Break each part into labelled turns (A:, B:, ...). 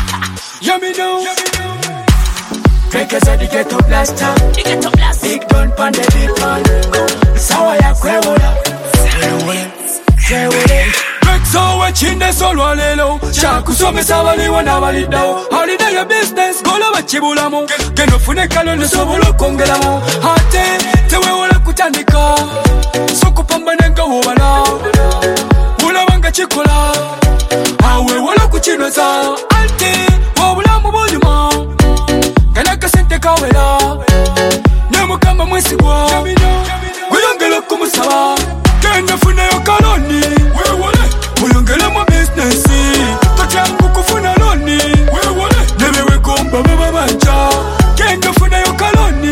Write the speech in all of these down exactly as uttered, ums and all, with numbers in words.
A: Yummy know. Breakers are the ghetto blaster. The ghetto blast. Big gun pan the big man. Sawa ya kwewola. Kwewola. So what in the soul walelo Chaku so me sabali wana walidao Holiday your business Gola wachibulamo Geno funekalo nesobolo kongelamo Hate tewe wala kutandika Soko pambanenga wobala Wula wanga chikola Awe wala kuchinoza Ante wabula mubujuma Ganaka sente kawela Nemo kamba mwesi kwa Guyongela kumusaba Geno funeyo kaloni Uyongele mo business Tocha kukufuna loni Nebewe komba baba banja Kendo funa yo kaloni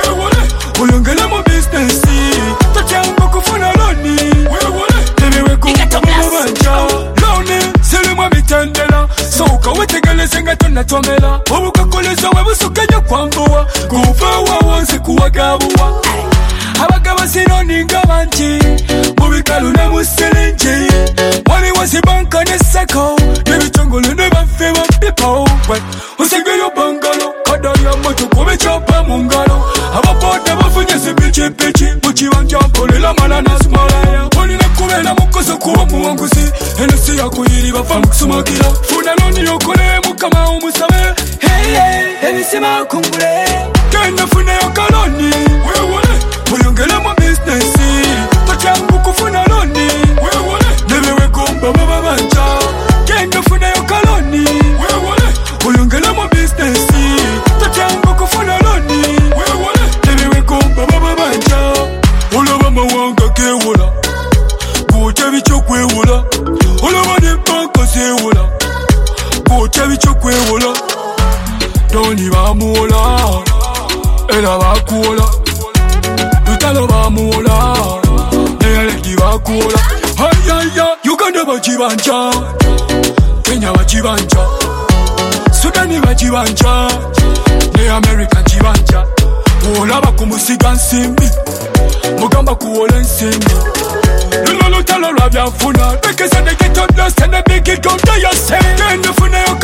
A: Uyongele mo business Tocha kukufuna loni Nebewe komba baba banja Loni Sili mwa mitendela Souka wetegele zenga tona tomela Wabuka koleza webusukenya kwambuwa Kufawa wansi kuwagabuwa Abagaba sinoni ngabanji Mubikalu ne musilinji Wali wasi banka ne seko Nebitongolo ne bafewa pipo Usenge yo bangalo Kada ya moto kube chopa mungalo Abapoda bafunye si pichi pichi Muchi wanja mpole la malana smalaya Wali ne kubela mukoso kuwa muwangusi Henesi ya kuyiri bafamu kusumakila Funa loni yokole mukama umusabe Hey hey Henesi makungule Kenda funa yokaloni Wewole Uyongele mo business Tocha kukufuna loni Nebewe komba baba banja Kendo funa yo kaloni Uyongele mo business Tocha kukufuna loni Nebewe komba baba banja Ulaba mawanga kewola Kuocha bicho kwewola Ulaba ne banka sewola Kuocha bicho kwewola Doni bamuola Ela bakuola Lutalo bamuola Neyaleki bakuola Hayaya Uganda bachibanja Kenya bachibanja Sudani bachibanja Ne America chibanja Olaba kumusiga nsimbi Mugamba kuola nsimbi Lulo lutalo lwabyafuna Because of the ghetto blast and the big it go to your say Kende funa yo